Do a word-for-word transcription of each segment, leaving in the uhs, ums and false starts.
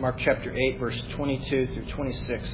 Mark chapter eight, verse twenty-two through twenty-six.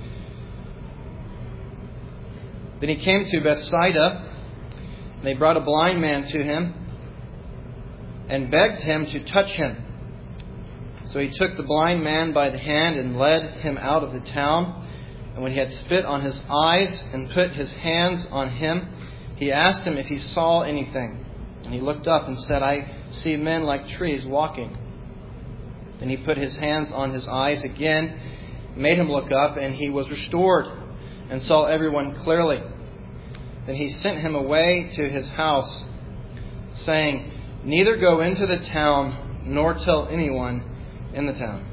Then he came to Bethsaida, and they brought a blind man to him, and begged him to touch him. So he took the blind man by the hand and led him out of the town. And when he had spit on his eyes and put his hands on him, he asked him if he saw anything. And he looked up and said, I see men like trees walking. Then he put his hands on his eyes again, made him look up, and he was restored and saw everyone clearly. Then he sent him away to his house, saying, neither go into the town nor tell anyone in the town.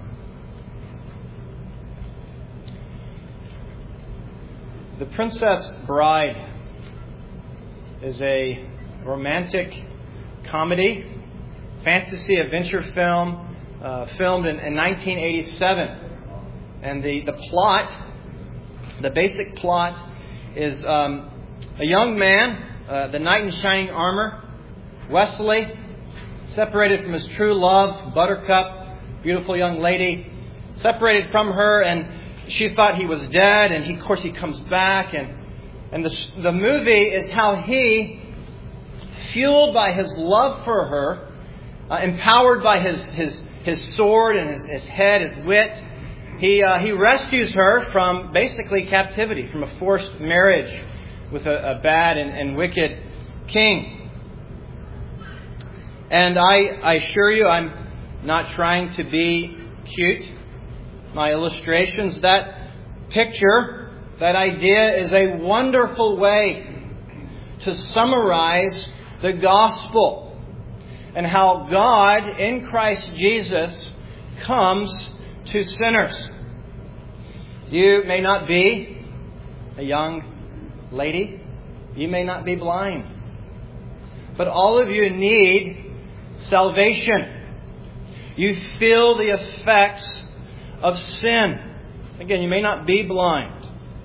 The Princess Bride is a romantic comedy, fantasy adventure film, uh, filmed in, in nineteen eighty-seven. And the, the plot, the basic plot, is um, a young man, uh, the knight in shining armor, Wesley, separated from his true love, Buttercup, beautiful young lady, separated from her, and she thought he was dead, and he, of course he comes back, and and the the movie is how he, fueled by his love for her, uh, empowered by his his his sword and his, his head, his wit, he uh, he rescues her from basically captivity, from a forced marriage with a, a bad and, and wicked king. And I, I assure you, I'm not trying to be cute. My illustrations, that picture, that idea is a wonderful way to summarize the gospel and how God in Christ Jesus comes to sinners. You may not be a young lady. You may not be blind. But all of you need salvation. You feel the effects of sin. Again, you may not be blind,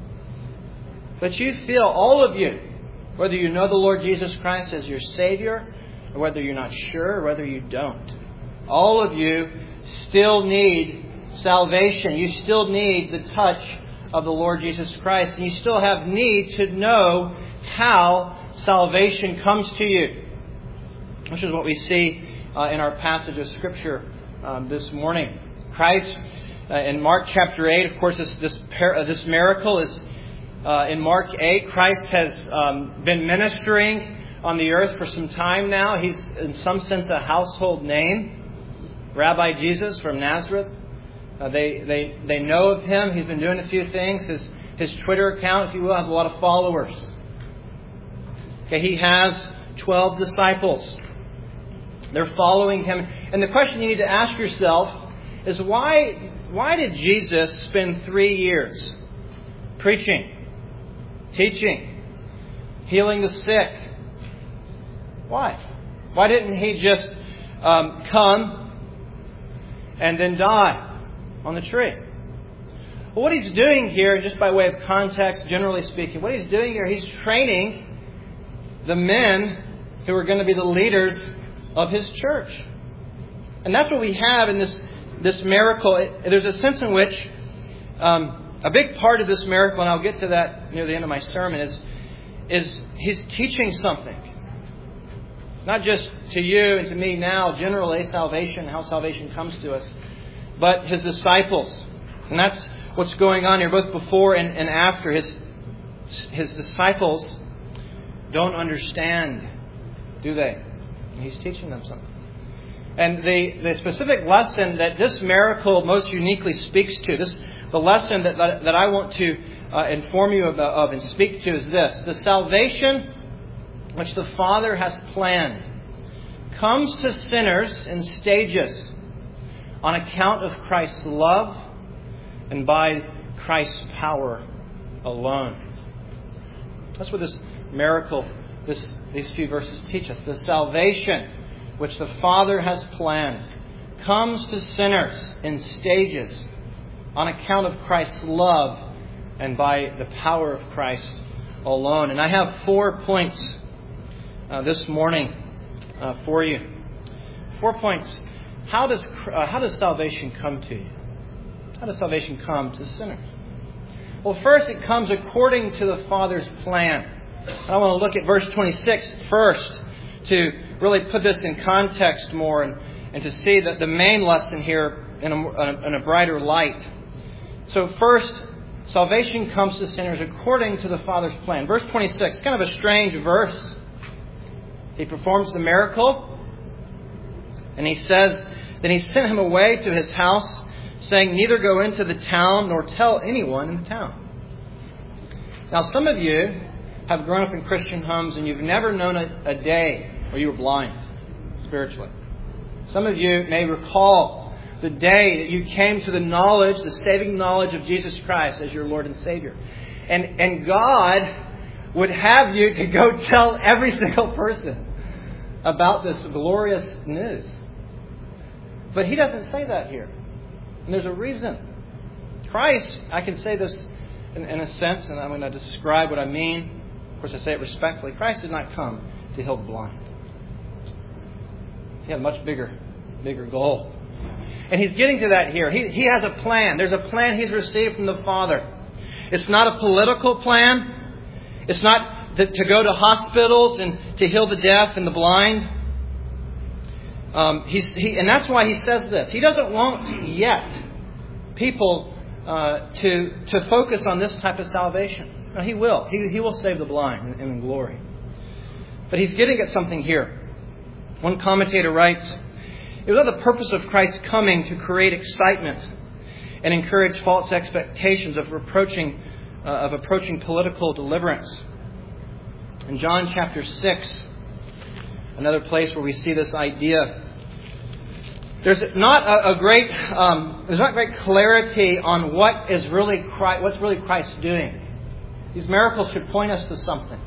but you feel, all of you, whether you know the Lord Jesus Christ as your Savior, or whether you're not sure, or whether you don't, all of you still need salvation. You still need the touch of the Lord Jesus Christ. And you still have need to know how salvation comes to you. Which is what we see uh, in our passage of Scripture um, this morning. Christ, uh, in Mark chapter eight, of course, this this, par- uh, this miracle is uh, in Mark eight. Christ has um, been ministering on the earth for some time now. He's in some sense a household name. Rabbi Jesus from Nazareth. Uh, they, they, they know of him. He's been doing a few things. His, his Twitter account, if you will, has a lot of followers. Okay, he has twelve disciples. They're following him. And the question you need to ask yourself is why, why did Jesus spend three years preaching, teaching, healing the sick? Why? Why didn't he just um, come and then die on the tree? Well, what he's doing here, just by way of context, generally speaking, what he's doing here, he's training the men who are going to be the leaders of his church. And that's what we have in this, this miracle. It, there's a sense in which um, a big part of this miracle, and I'll get to that near the end of my sermon, is, is he's teaching something. Not just to you and to me now, generally, salvation, how salvation comes to us, but his disciples. And that's what's going on here, both before and, and after. His, his disciples don't understand, do they? And he's teaching them something. And the, the specific lesson that this miracle most uniquely speaks to, this the lesson that, that, that I want to uh, inform you of, of and speak to is this. The salvation which the Father has planned comes to sinners in stages on account of Christ's love and by Christ's power alone. That's what this miracle, this, these few verses teach us. The salvation which the Father has planned comes to sinners in stages on account of Christ's love and by the power of Christ alone. And I have four points Uh, this morning uh, for you. Four points. How does uh, how does salvation come to you? How does salvation come to sinners? Well, first, it comes according to the Father's plan. I want to look at verse twenty-six first to really put this in context more and, and to see that the main lesson here in a, in a brighter light. So first, salvation comes to sinners according to the Father's plan. Verse twenty-six, kind of a strange verse. He performs the miracle, and he says, then he sent him away to his house, saying, neither go into the town nor tell anyone in the town. Now, some of you have grown up in Christian homes and you've never known a, a day where you were blind spiritually. Some of you may recall the day that you came to the knowledge, the saving knowledge of Jesus Christ as your Lord and Savior. And, and God would have you to go tell every single person about this glorious news. But He doesn't say that here. And there's a reason. Christ, I can say this in, in a sense, and I'm going to describe what I mean. Of course, I say it respectfully. Christ did not come to heal the blind. He had a much bigger, bigger goal. And He's getting to that here. He, he has a plan. There's a plan He's received from the Father. It's not a political plan. It's not to, to go to hospitals and to heal the deaf and the blind. Um, he's, he, and that's why He says this. He doesn't want yet people uh, to, to focus on this type of salvation. No, He will. He, he will save the blind in, in glory. But He's getting at something here. One commentator writes, it was not the purpose of Christ's coming to create excitement and encourage false expectations of approaching, uh, of approaching political deliverance. In John chapter six, another place where we see this idea, there's not a, a great, um, there's not great clarity on what is really Christ, what's really Christ doing. These miracles should point us to something.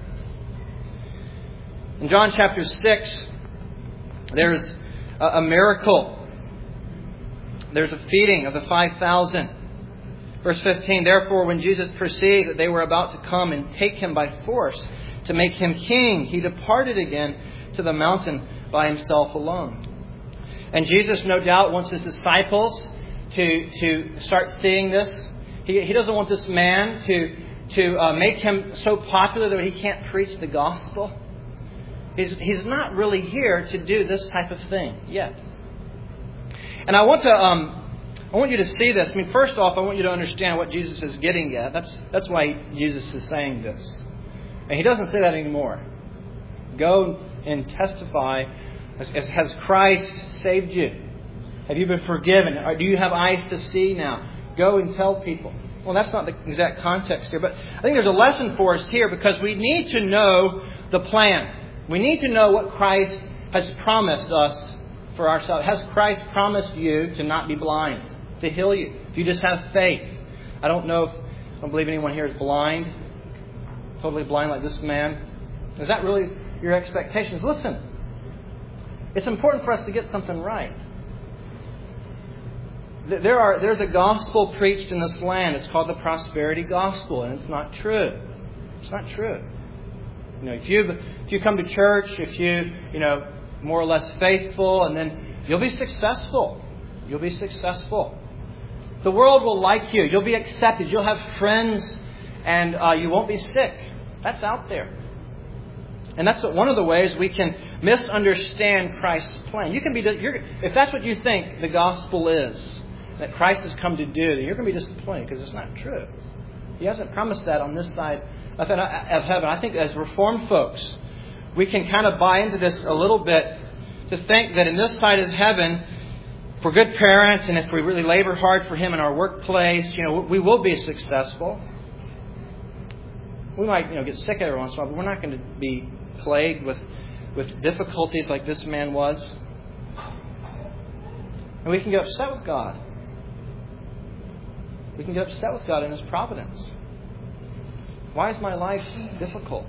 In John chapter six, there's a, a miracle. There's a feeding of the five thousand. Verse fifteen, therefore when Jesus perceived that they were about to come and take Him by force to make Him king, He departed again to the mountain by Himself alone. And Jesus, no doubt, wants His disciples to, to start seeing this. He, he doesn't want this man to, to uh, make him so popular that he can't preach the gospel. He's, he's not really here to do this type of thing yet. And I want to um, I want you to see this. I mean, first off, I want you to understand what Jesus is getting at. That's that's why Jesus is saying this. And He doesn't say that anymore. Go and testify. Has Christ saved you? Have you been forgiven? Or do you have eyes to see now? Go and tell people. Well, that's not the exact context here. But I think there's a lesson for us here because we need to know the plan. We need to know what Christ has promised us for ourselves. Has Christ promised you to not be blind, to heal you? If you just have faith. I don't know if, I don't believe anyone here is blind, totally blind like this man. Is that really your expectations? Listen, it's important for us to get something right. There are there's a gospel preached in this land. It's called the prosperity gospel, and it's not true. It's not true. You know, if you if you come to church, if you you know more or less faithful, and then you'll be successful. You'll be successful. The world will like you. You'll be accepted. You'll have friends, and uh, you won't be sick. That's out there. And that's one of the ways we can misunderstand Christ's plan. You can be, you're, if that's what you think the gospel is, that Christ has come to do, then you're going to be disappointed because it's not true. He hasn't promised that on this side of heaven. I think as Reformed folks, we can kind of buy into this a little bit to think that in this side of heaven, if we're good parents and if we really labor hard for Him in our workplace, you know, we will be successful. We might, you know, get sick every once in a while, but we're not going to be plagued with, with difficulties like this man was. And we can get upset with God. We can get upset with God in His providence. Why is my life difficult?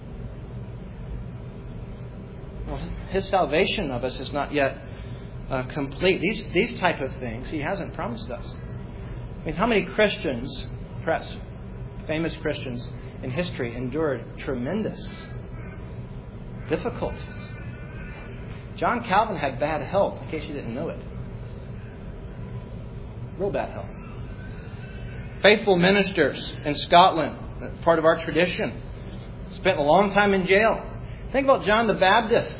Well, His salvation of us is not yet uh, complete. These these type of things He hasn't promised us. I mean, how many Christians, perhaps famous Christians in history, endured tremendous difficulties? John Calvin had bad health, in case you didn't know it. Real bad health. faithful ministers in Scotland, part of our tradition, spent a long time in jail. Think about John the Baptist.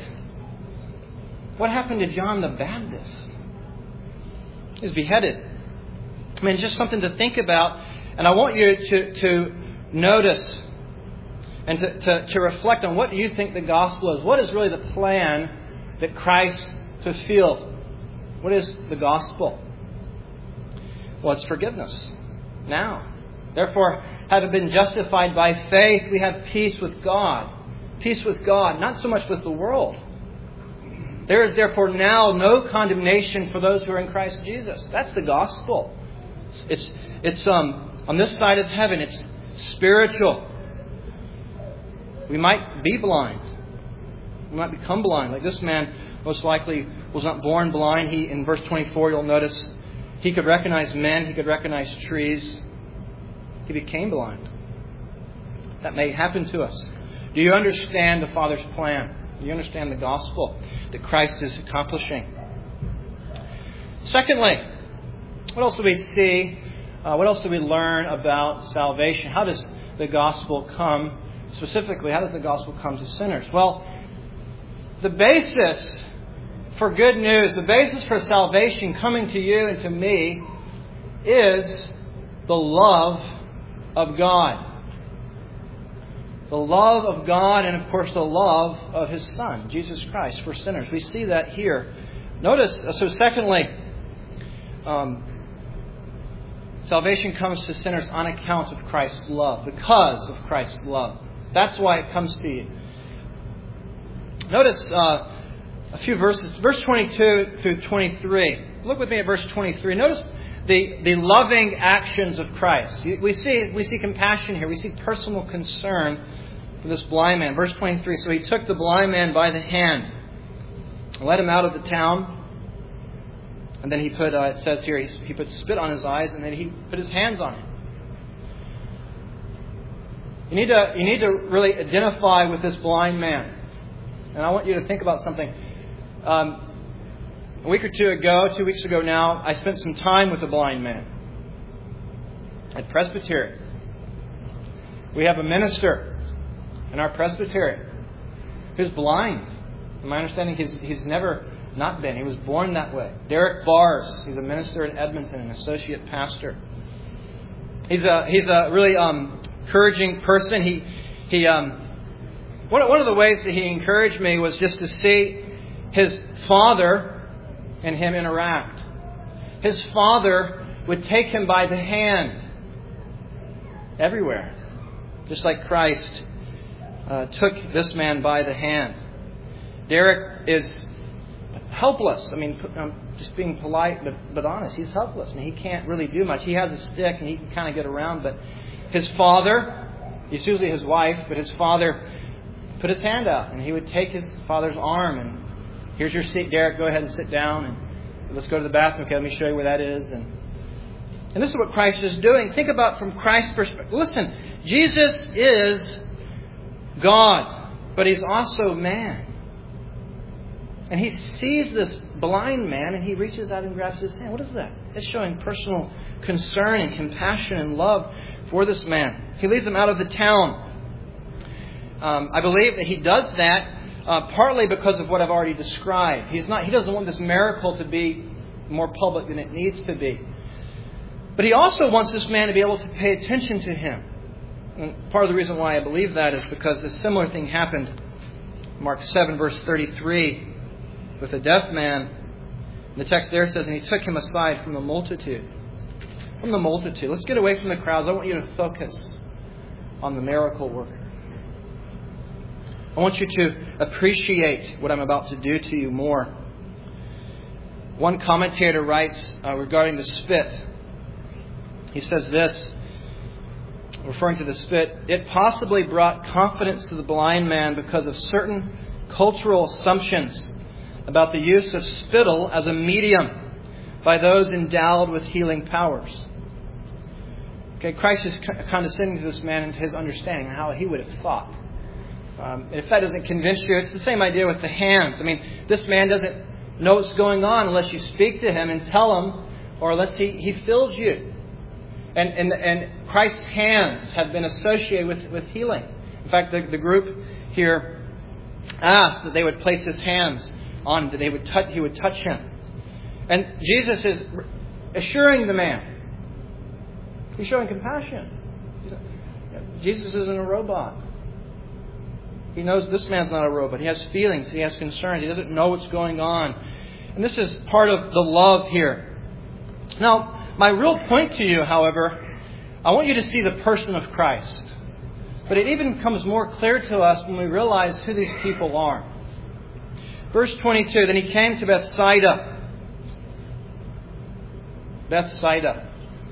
What happened to John the Baptist? He was beheaded. I mean, just something to think about. And I want you to, to notice and to, to, to reflect on what do you think the gospel is. What is really the plan that Christ fulfilled? What is the gospel? Well, it's forgiveness. Now, therefore, having been justified by faith, we have peace with God. Peace with God, not so much with the world. There is therefore now no condemnation for those who are in Christ Jesus. That's the gospel. It's it's um on this side of heaven. It's spiritual. We might be blind. We might become blind. Like this man most likely was not born blind. He in verse twenty-four, you'll notice, he could recognize men. He could recognize trees. He became blind. That may happen to us. Do you understand the Father's plan? Do you understand the gospel that Christ is accomplishing? Secondly, what else do we see? Uh, what else do we learn about salvation? How does the gospel come? Specifically, how does the gospel come to sinners? Well, the basis for good news, the basis for salvation coming to you and to me is the love of God. The love of God and, of course, the love of His Son, Jesus Christ, for sinners. We see that here. Notice, so secondly, um, salvation comes to sinners on account of Christ's love, because of Christ's love. That's why it comes to you. Notice uh, a few verses, verse twenty-two through twenty-three. Look with me at verse twenty-three. Notice the, the loving actions of Christ. We see we see compassion here. We see personal concern for this blind man. Verse twenty-three. So he took the blind man by the hand, led him out of the town, and then he put. Uh, it says here he, he put spit on his eyes, and then he put his hands on him. You need to you need to really identify with this blind man, and I want you to think about something. Um, A week or two ago, two weeks ago now, I spent some time with a blind man at Presbytery. We have a minister in our Presbytery who's blind. In my understanding, he's, he's never not been. He was born that way. Derek Bars, he's a minister in Edmonton, an associate pastor. He's a he's a really um, encouraging person. He he um, one one of the ways that he encouraged me was just to see his father and him interact. His father would take him by the hand everywhere, just like Christ uh, took this man by the hand. Derek is helpless. I mean, I'm just being polite but, but honest. He's helpless. I mean, he can't really do much. He has a stick and he can kind of get around. But his father, it's usually his wife, but his father put his hand out and he would take his father's arm and, here's your seat, Derek. Go ahead and sit down. And let's go to the bathroom. Okay, let me show you where that is. And, and this is what Christ is doing. Think about from Christ's perspective. Listen, Jesus is God, but He's also man. And He sees this blind man and He reaches out and grabs his hand. What is that? It's showing personal concern and compassion and love for this man. He leads him out of the town. Um, I believe that He does that Uh, partly because of what I've already described. He's not. He doesn't want this miracle to be more public than it needs to be. But He also wants this man to be able to pay attention to him. And part of the reason why I believe that is because a similar thing happened. Mark seven, verse thirty-three, with a deaf man. The text there says, and He took him aside from the multitude. From the multitude. Let's get away from the crowds. I want you to focus on the miracle worker. I want you to appreciate what I'm about to do to you more. One commentator writes uh, regarding the spit. He says this, referring to the spit, it possibly brought confidence to the blind man because of certain cultural assumptions about the use of spittle as a medium by those endowed with healing powers. Okay, Christ is condescending to this man and to his understanding and how he would have thought. Um, if that doesn't convince you, it's the same idea with the hands. I mean, this man doesn't know what's going on unless you speak to him and tell him, or unless he, he fills you. And, and, and Christ's hands have been associated with, with healing. In fact, the, the group here asked that they would place His hands on, that they would touch, He would touch him. And Jesus is assuring the man. He's showing compassion. Jesus isn't a robot. He knows this man's not a robot. He has feelings. He has concerns. He doesn't know what's going on. And this is part of the love here. Now, my real point to you, however, I want you to see the person of Christ. But it even becomes more clear to us when we realize who these people are. Verse twenty-two, then He came to Bethsaida. Bethsaida.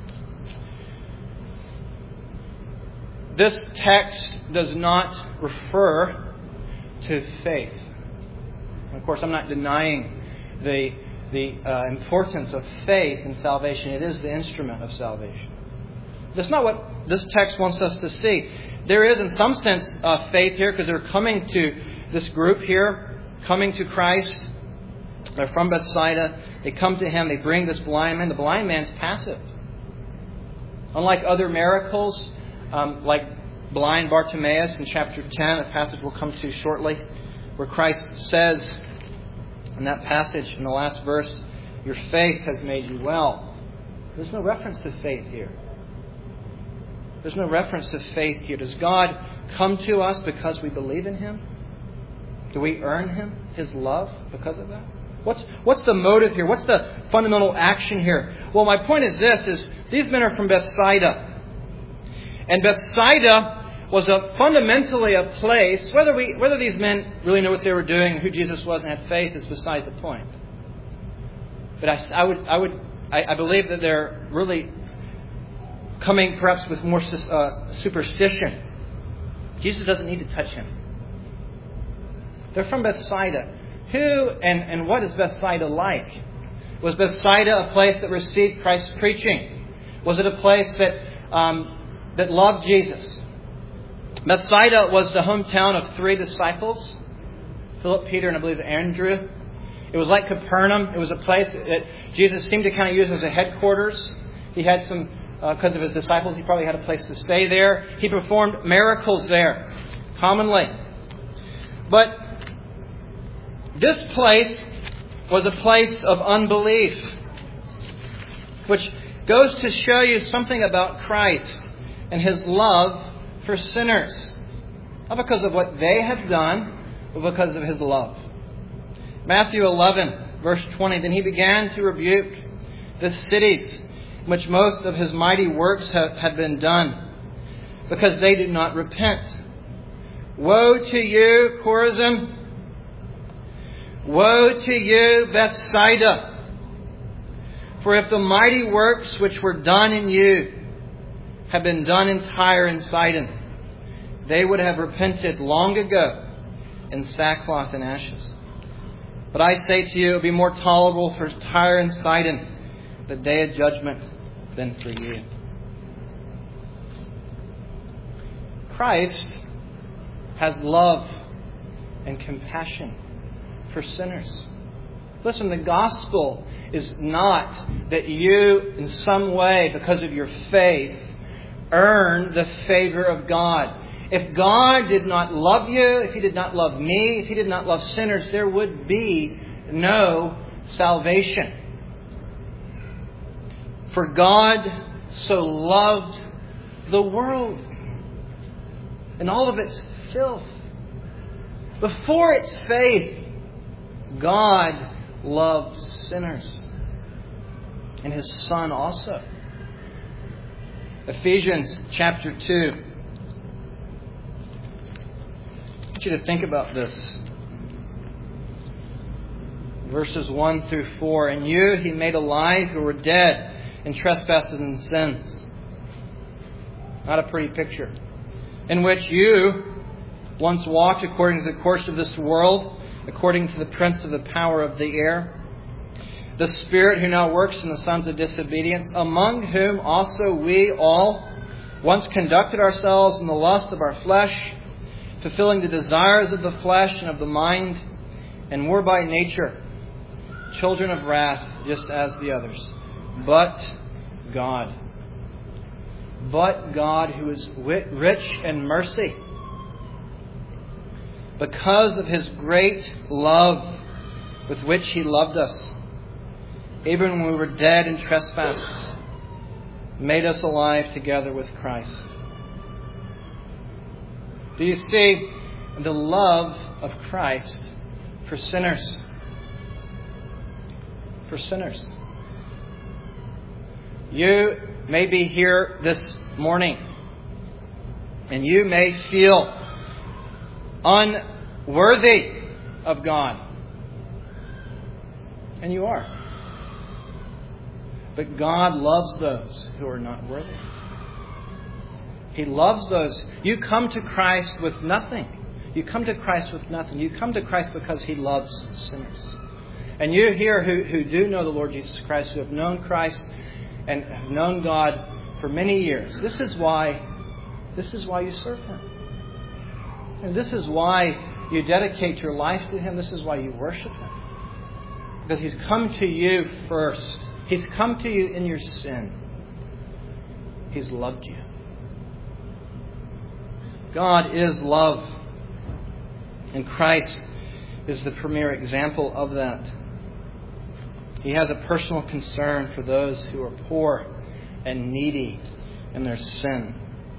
This text does not refer to faith. Of course, I'm not denying the, the uh, importance of faith in salvation. It is the instrument of salvation. That's not what this text wants us to see. There is, in some sense, uh, faith here because they're coming to this group here, coming to Christ. They're from Bethsaida. They come to Him. They bring this blind man. The blind man's passive. Unlike other miracles, um, like blind Bartimaeus in chapter ten, a passage we'll come to shortly, where Christ says in that passage in the last verse, your faith has made you well. There's no reference to faith here. There's no reference to faith here. Does God come to us because we believe in Him? Do we earn Him, His love, because of that? What's what's the motive here? What's the fundamental action here? Well, my point is this, is these men are from Bethsaida. And Bethsaida was a fundamentally a place, whether we whether these men really knew what they were doing, who Jesus was, and had faith is beside the point. But I, I would I would I, I believe that they're really coming perhaps with more uh, superstition. Jesus doesn't need to touch him. They're from Bethsaida. Who and, and what is Bethsaida like? Was Bethsaida a place that received Christ's preaching? Was it a place that um, that loved Jesus? Bethsaida was the hometown of three disciples, Philip, Peter, and I believe Andrew. It was like Capernaum. It was a place that Jesus seemed to kind of use as a headquarters. He had some, because uh, of His disciples, He probably had a place to stay there. He performed miracles there, commonly. But this place was a place of unbelief, which goes to show you something about Christ and His love for sinners. Not because of what they have done, but because of His love. Matthew eleven, verse twenty, then He began to rebuke the cities in which most of His mighty works have, had been done, because they did not repent. Woe to you, Chorazin! Woe to you, Bethsaida! For if the mighty works which were done in you had been done in Tyre and Sidon, they would have repented long ago in sackcloth and ashes. But I say to you, it will be more tolerable for Tyre and Sidon the day of judgment than for you. Christ has love and compassion for sinners. Listen, the gospel is not that you, in some way, because of your faith, earn the favor of God. If God did not love you, if He did not love me, if He did not love sinners, there would be no salvation. For God so loved the world and all of its filth. Before its faith, God loved sinners. And His Son also. Ephesians chapter two. I want you to think about this. Verses one through four. And you He made alive who were dead in trespasses and sins. Not a pretty picture. In which you once walked according to the course of this world, according to the prince of the power of the air, the spirit who now works in the sons of disobedience, among whom also we all once conducted ourselves in the lust of our flesh, fulfilling the desires of the flesh and of the mind, and were by nature children of wrath, just as the others. But God, but God who is rich in mercy. Because of His great love with which He loved us, even when we were dead in trespasses, made us alive together with Christ. Do you see the love of Christ for sinners? For sinners. You may be here this morning and you may feel unworthy of God. And you are. But God loves those who are not worthy. He loves those. You come to Christ with nothing. You come to Christ with nothing. You come to Christ because He loves sinners. And you here who, who do know the Lord Jesus Christ, who have known Christ and have known God for many years, this is why, this is why you serve Him. And this is why you dedicate your life to Him. This is why you worship Him. Because He's come to you first. He's come to you in your sin. He's loved you. God is love. And Christ is the premier example of that. He has a personal concern for those who are poor and needy in their sin.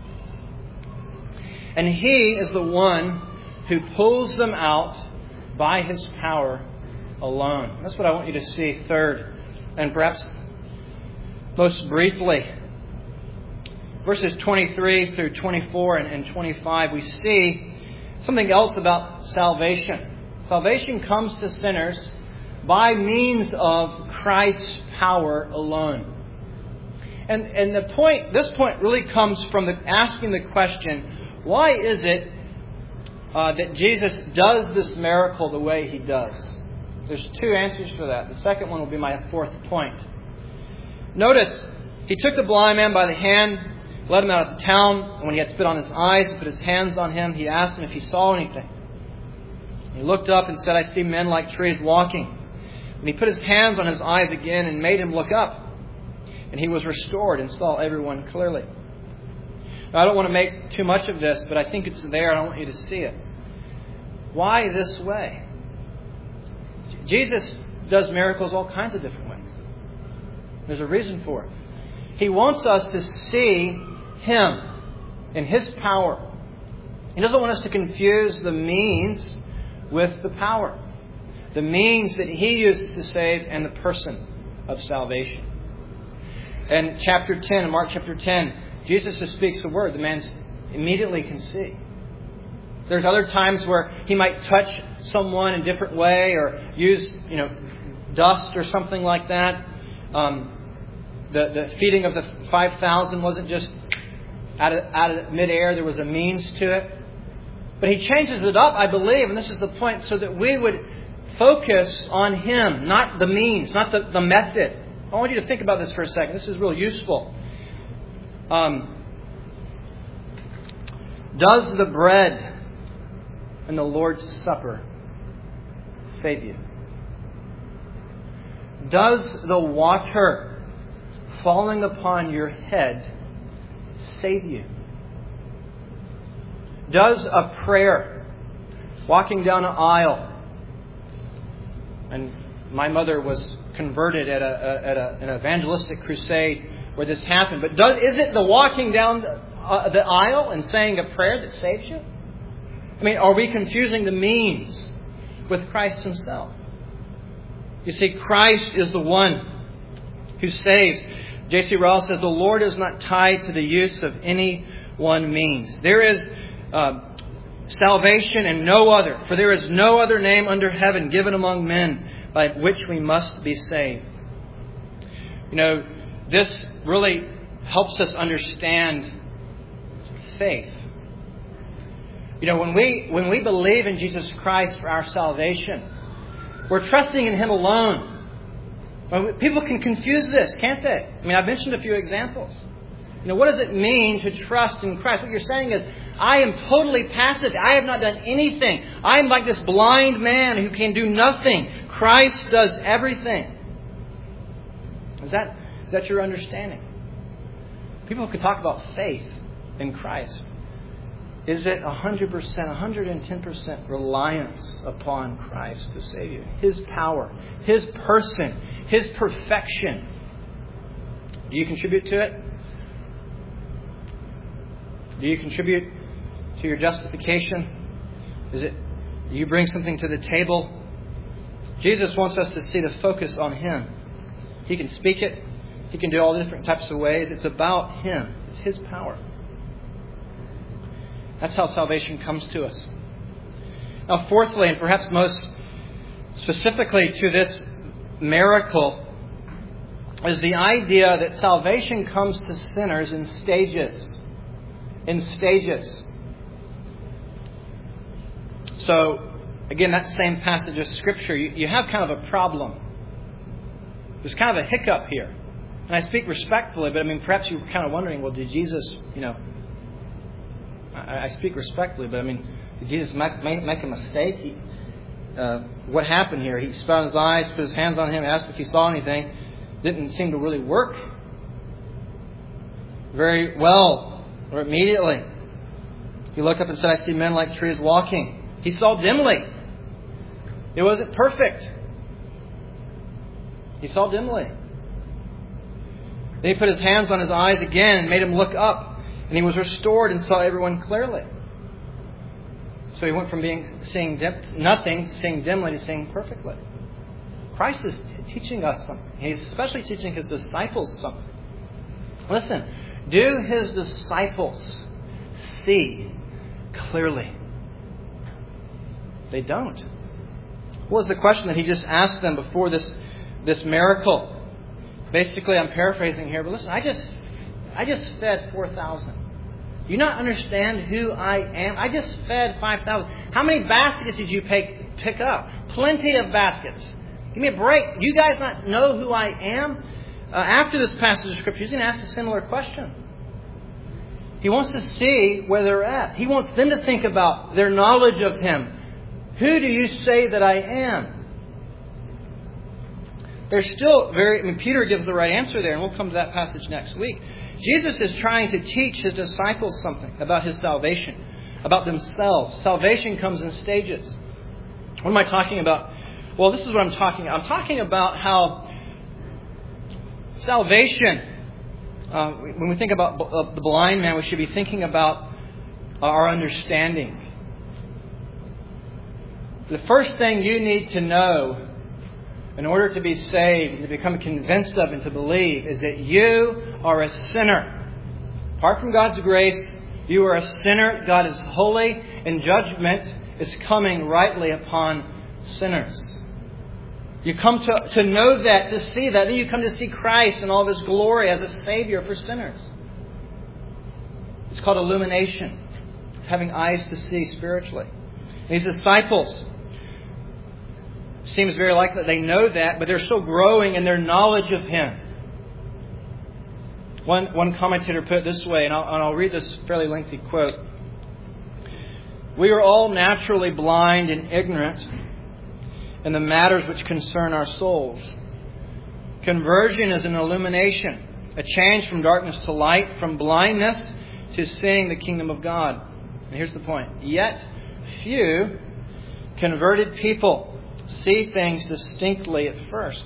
And He is the one who pulls them out by His power alone. That's what I want you to see third. And perhaps most briefly, verses twenty-three through twenty-four and, and twenty-five, we see something else about salvation. Salvation comes to sinners by means of Christ's power alone. And, and the point, this point really comes from the, asking the question, why is it uh, that Jesus does this miracle the way He does? There's two answers for that. The second one will be my fourth point. Notice, He took the blind man by the hand, led him out of the town, and when He had spit on his eyes and put His hands on him, He asked him if he saw anything. He looked up and said, I see men like trees walking. And He put His hands on his eyes again and made him look up. And he was restored and saw everyone clearly. Now, I don't want to make too much of this, but I think it's there. I don't want you to see it. Why this way? Jesus does miracles all kinds of different ways. There's a reason for it. He wants us to see Him in His power. He doesn't want us to confuse the means with the power. The means that He uses to save and the person of salvation. In chapter ten, in Mark chapter ten, Jesus just speaks a word. The man immediately can see. There's other times where He might touch someone in a different way or use, you know, dust or something like that. Um, the, the feeding of the five thousand wasn't just out of, out of midair. There was a means to it. But He changes it up, I believe, and this is the point, so that we would focus on Him, not the means, not the, the method. I want you to think about this for a second. This is real useful. Um, does the bread in the Lord's Supper save you? Does the water falling upon your head save you? Does a prayer, walking down an aisle, and my mother was converted at, a, at a, an evangelistic crusade where this happened, but does, is it the walking down the, uh, the aisle and saying a prayer that saves you? I mean, are we confusing the means with Christ Himself? You see, Christ is the one who saves. J C Ryle says, the Lord is not tied to the use of any one means. There is uh, salvation and no other, for there is no other name under heaven given among men by which we must be saved. You know, this really helps us understand faith. You know, when we when we believe in Jesus Christ for our salvation, we're trusting in Him alone. People can confuse this, can't they? I mean, I've mentioned a few examples. You know, what does it mean to trust in Christ? What you're saying is, I am totally passive. I have not done anything. I am like this blind man who can do nothing. Christ does everything. Is that, is that your understanding? People could talk about faith in Christ. Is it one hundred percent, one hundred ten percent reliance upon Christ to save you? His power, His person, His perfection. Do you contribute to it? Do you contribute to your justification? Is it, do you bring something to the table? Jesus wants us to see the focus on Him. He can speak it. He can do all different types of ways. It's about Him. It's His power. That's how salvation comes to us. Now, fourthly, and perhaps most specifically to this miracle, is the idea that salvation comes to sinners in stages. In stages. So, again, that same passage of Scripture, you, you have kind of a problem. There's kind of a hiccup here. And I speak respectfully, but I mean, perhaps you're kind of wondering, well, did Jesus, you know, I, I speak respectfully, but I mean, did Jesus make, make, make a mistake? He, uh, what happened here? He spat on his eyes, put his hands on him, asked if he saw anything. Didn't seem to really work very well or immediately. He looked up and said, I see men like trees walking. He saw dimly. It wasn't perfect. He saw dimly. Then he put his hands on his eyes again and made him look up. And he was restored and saw everyone clearly. So he went from being seeing dim, nothing, seeing dimly, to seeing perfectly. Christ is teaching us something. He's especially teaching His disciples something. Listen, do His disciples see clearly? They don't. What was the question that He just asked them before this, this miracle? Basically, I'm paraphrasing here, but listen, I just I just fed four thousand. Do you not understand who I am? I just fed five thousand. How many baskets did you pick, pick up? Plenty of baskets. Give me a break. Do you guys not know who I am? Uh, after this passage of Scripture, He's going to ask a similar question. He wants to see where they're at. He wants them to think about their knowledge of Him. Who do you say that I am? There's still very... I mean, Peter gives the right answer there, and we'll come to that passage next week. Jesus is trying to teach His disciples something about His salvation, about themselves. Salvation comes in stages. What am I talking about? Well, this is what I'm talking about. I'm talking about how salvation, uh, when we think about the blind man, we should be thinking about our understanding. The first thing you need to know in order to be saved and to become convinced of and to believe is that you are a sinner. Apart from God's grace, you are a sinner. God is holy, and judgment is coming rightly upon sinners. You come to, to know that, to see that. Then you come to see Christ in all of His glory as a Savior for sinners. It's called illumination. Having eyes to see spiritually. These disciples, seems very likely they know that, but they're still growing in their knowledge of Him. One, one commentator put it this way, and I'll, and I'll read this fairly lengthy quote. We are all naturally blind and ignorant in the matters which concern our souls. Conversion is an illumination, a change from darkness to light, from blindness to seeing the kingdom of God. And here's the point. Yet few converted people see things distinctly at first.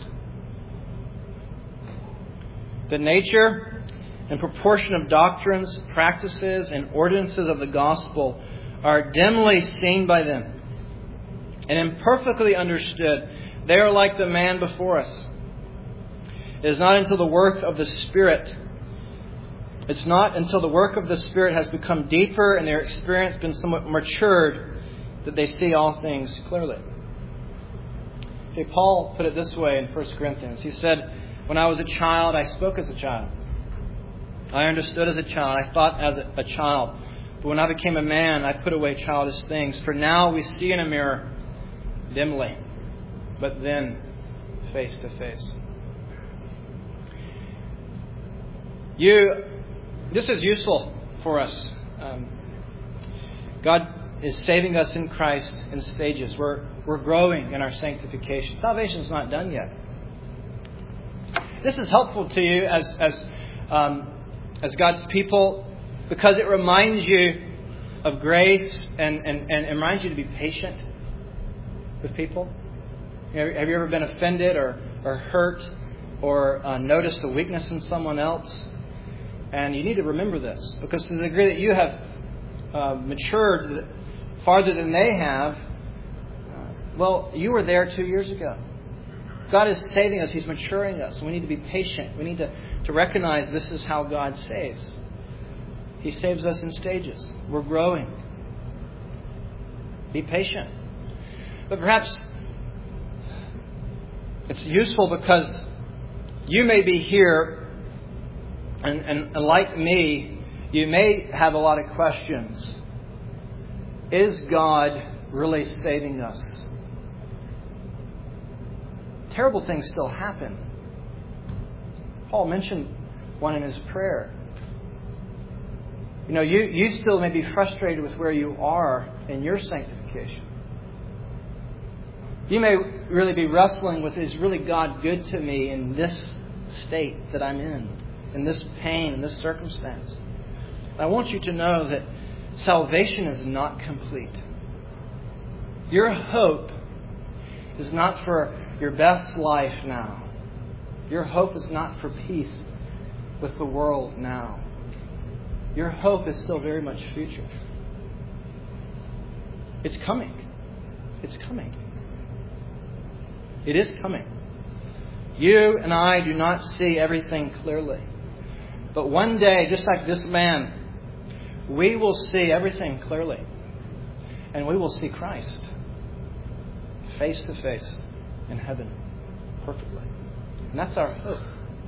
The nature and proportion of doctrines, practices, and ordinances of the gospel are dimly seen by them and imperfectly understood. They are like the man before us. It is not until the work of the Spirit It's not until the work of the Spirit has become deeper and their experience been somewhat matured that they see all things clearly. Okay, Paul put it this way in First Corinthians. He said, when I was a child, I spoke as a child. I understood as a child. I thought as a child. But when I became a man, I put away childish things. For now we see in a mirror dimly, but then face to face. You, this is useful for us. Um, God is saving us in Christ in stages. We're we're growing in our sanctification. Salvation is not done yet. This is helpful to you as as um, as God's people because it reminds you of grace and, and, and reminds you to be patient with people? Have you ever been offended or, or hurt or uh, noticed a weakness in someone else? And you need to remember this, because to the degree that you have uh, matured farther than they have, uh, well, you were there two years ago. God is saving us. He's maturing us. We need to be patient. We need to, to recognize this is how God saves. He saves us in stages. We're growing. Be patient. But perhaps it's useful because you may be here and, and, and like me, you may have a lot of questions. Is God really saving us? Terrible things still happen. Paul mentioned one in his prayer. You know, you, you still may be frustrated with where you are in your sanctification. You may really be wrestling with, is really God good to me in this state that I'm in, in this pain, in this circumstance? I want you to know that salvation is not complete. Your hope is not for your best life now. Your hope is not for peace with the world now. Your hope is still very much future. It's coming. It's coming. It is coming. You and I do not see everything clearly. But one day, just like this man, we will see everything clearly. And we will see Christ face to face in heaven perfectly. And that's our hope.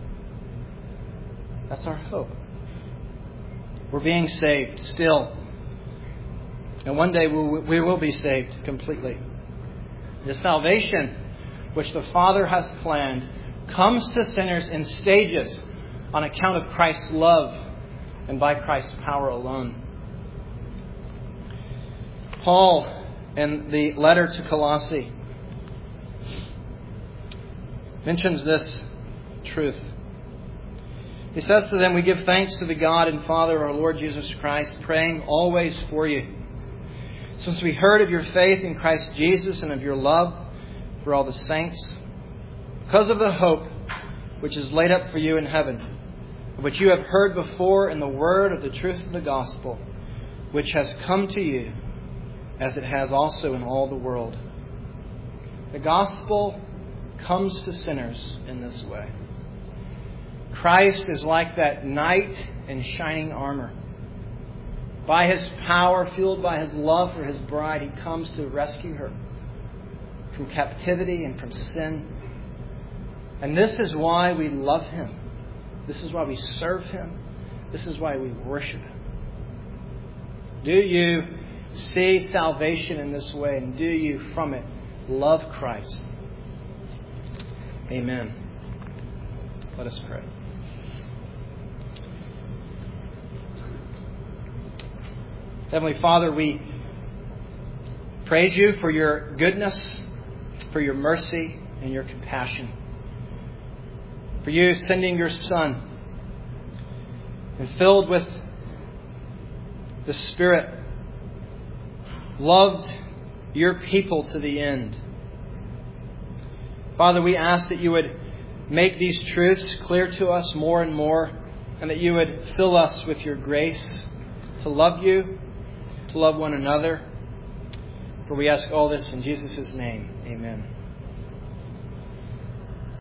That's our hope. We're being saved still. And one day we will be saved completely. The salvation which the Father has planned comes to sinners in stages on account of Christ's love and by Christ's power alone. Paul, in the letter to Colossae, mentions this truth. He says to them, "We give thanks to the God and Father of our Lord Jesus Christ, praying always for you. Since we heard of your faith in Christ Jesus and of your love for all the saints, because of the hope which is laid up for you in heaven, which you have heard before in the word of the truth of the gospel, which has come to you, as it has also in all the world." The gospel comes to sinners in this way. Christ is like that knight in shining armor. By His power, fueled by His love for His bride, He comes to rescue her from captivity and from sin. And this is why we love Him. This is why we serve Him. This is why we worship Him. Do you see salvation in this way? And do you, from it, love Christ? Amen. Let us pray. Heavenly Father, we praise you for your goodness, for your mercy, and your compassion. For you sending your Son, and filled with the Spirit, loved your people to the end. Father, we ask that you would make these truths clear to us more and more, and that you would fill us with your grace to love you, to love one another. For we ask all this in Jesus' name. Amen.